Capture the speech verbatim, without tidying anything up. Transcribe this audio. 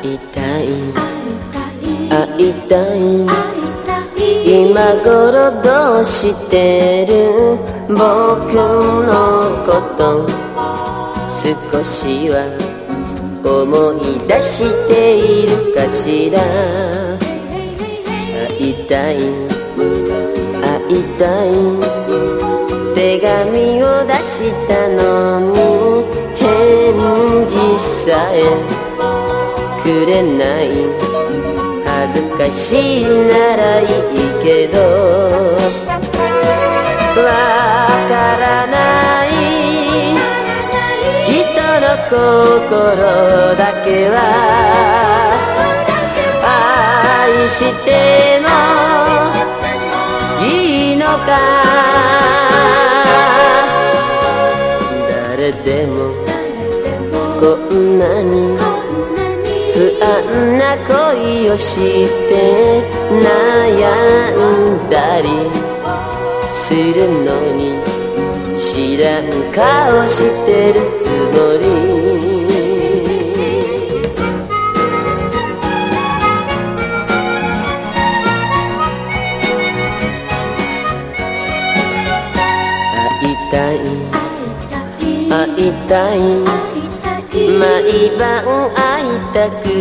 いたい会いたい今頃どうしてる僕のこと少しは思い出しているかしら会いたい会いたい手紙を出したのに返事さえくれない恥ずかしいならいいけどわからない人の心だけは愛してもいいのか誰でもこんなに不安な恋をして悩んだりするのに知らん顔してるつもり会いたい会いたい毎晩会いたく